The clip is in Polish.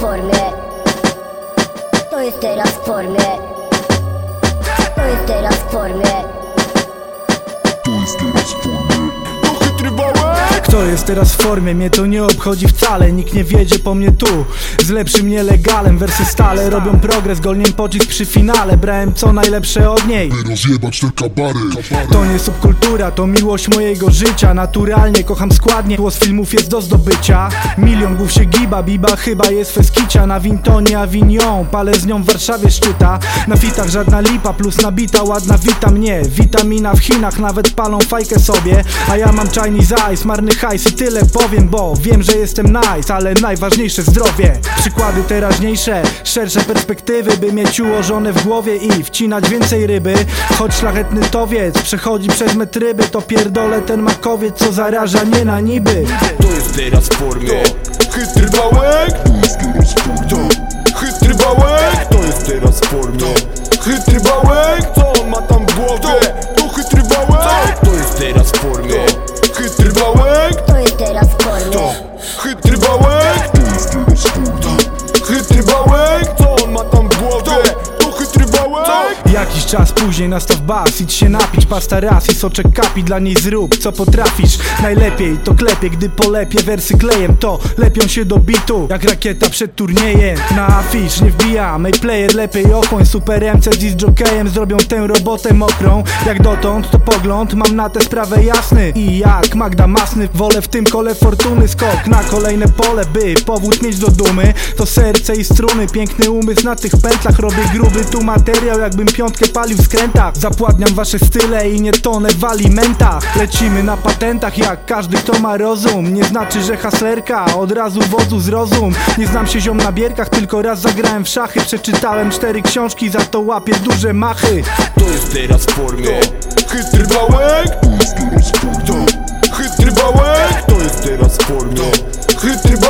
formie. To jest teraz w formie. To jest teraz w formie. Kto jest teraz w formie? Mnie to nie obchodzi wcale. Nikt nie wiedzie po mnie tu z lepszym nielegalem. Wersy stale robią progres, golniem pocisk przy finale. Brałem co najlepsze od niej, by rozjebać te kabary. To nie subkultura, to miłość mojego życia. Naturalnie kocham składnie, głos filmów jest do zdobycia. Milion głów się giba, biba chyba jest feskicia. Na Wintonie Avignon, palę z nią w Warszawie szczyta. Na fitach żadna lipa, plus nabita ładna wita mnie. Witamina w Chinach, nawet palą fajkę sobie. A ja mam Chinese Ice, marny hajs i tyle powiem, bo wiem, że jestem nice, ale najważniejsze zdrowie. Przykłady teraźniejsze, szersze perspektywy, by mieć ułożone w głowie i wcinać więcej ryby. Choć szlachetny towiec przechodzi przez metryby, to pierdolę ten makowiec, co zaraża nie na niby. To jest teraz w formie. Chytry bałek. Chytry bałek. To jest teraz w formie. Chytry bałek. Co on ma tam w głowie? To chytry bałek. To jest teraz w formie. Chytry bałek. To jest teraz w formie. Chytry bałek. Chytry bałek. Co on ma tam w głowie? To chytry bałek. Jakiś czas później nastaw bas, idź się napić, pasta raz i soczek kapi, dla niej zrób co potrafisz. Najlepiej to klepie, gdy polepię wersy klejem, to lepią się do bitu jak rakieta przed turniejem. Na afisz nie wbijam, ej player lepiej ochłoń. Super MC z disc jockeyem zrobią tę robotę mokrą. Jak dotąd to pogląd, mam na tę sprawę jasny. I jak Magda Masny, wolę w tym kole fortuny skok na kolejne pole, by powód mieć do dumy. To serce i struny, piękny umysł na tych pętlach. Robię gruby tu materiał, jakbym piątkę palił w skrętach. Zapładniam wasze style i nie tonę w alimentach. Lecimy na patentach jak każdy, kto ma rozum. Nie znaczy, że haslerka od razu wodzu zrozum. Nie znam się ziom na bierkach, tylko raz zagrałem w szachy. Przeczytałem 4 książki, za to łapię duże machy. To jest teraz w formie. Chytry bałek. Chytry bałek. To jest teraz w formie. Chytry